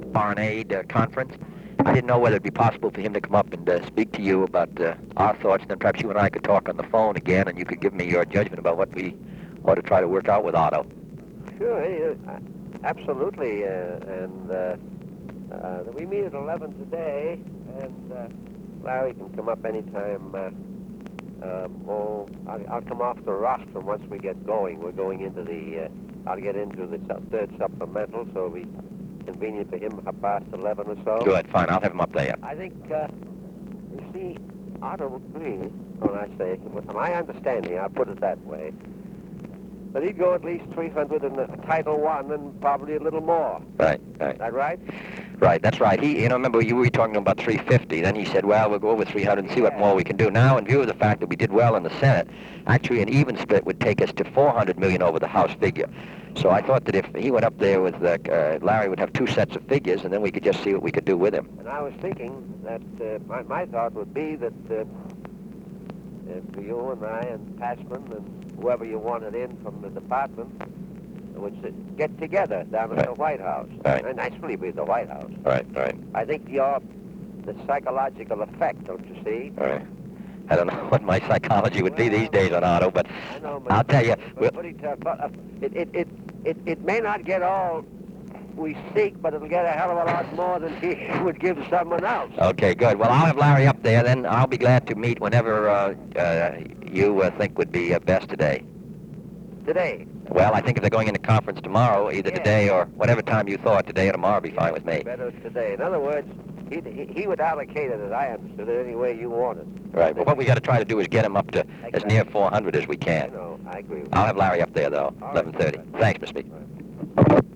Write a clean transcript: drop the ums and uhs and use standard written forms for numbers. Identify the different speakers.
Speaker 1: Foreign Aid Conference. I didn't know whether it'd be possible for him to come up and speak to you about our thoughts, and then perhaps you and I could talk on the phone again, and you could give me your judgment about what we ought to try to work out with Otto.
Speaker 2: Sure, absolutely. We meet at 11 today, and Larry can come up anytime. I'll come off the rostrum once we get going. We're going into I'll get into the third supplemental, so it'll be convenient for him 11 or so.
Speaker 1: Good, fine. I'll have him up there.
Speaker 2: I think, you see, Otto Green, when I say, my understanding, I'll put it that way, but he'd go at least 300 in the Title I and probably a little more.
Speaker 1: Right.
Speaker 2: Is that right?
Speaker 1: Right, that's right. Remember you were talking about 350. Then he said, well, we'll go over 300 and see what more we can do. Now, in view of the fact that we did well in the Senate, actually an even split would take us to 400 million over the House figure. So I thought that if he went up there with Larry would have two sets of figures, and then we could just see what we could do with him.
Speaker 2: And I was thinking that my thought would be that for you and I and Passman and whoever you wanted in from the department would get together down at the White House.
Speaker 1: Right.
Speaker 2: And actually be the White House.
Speaker 1: Right.
Speaker 2: I think the psychological effect, don't you see?
Speaker 1: Right. I don't know what my psychology would be these days on Otto, but
Speaker 2: I know,
Speaker 1: I'll tell you.
Speaker 2: Pretty tough. It may not get all we seek, but it'll get a hell of a lot more than he would give someone else.
Speaker 1: Okay, good. Well, I'll have Larry up there, then I'll be glad to meet whenever you think would be best today.
Speaker 2: Today?
Speaker 1: Well, I think if they're going into conference tomorrow, either today or whatever time you thought, today or tomorrow would be fine with me.
Speaker 2: Better today. In other words, he would allocate it, as I understood it, any way you wanted.
Speaker 1: Right. Well, what we got to try to do is get him up to as near 400 as we can.
Speaker 2: I know. I agree with you.
Speaker 1: I'll have Larry up there, though, 11:30.
Speaker 2: Right.
Speaker 1: Thanks, Mr. Speaker.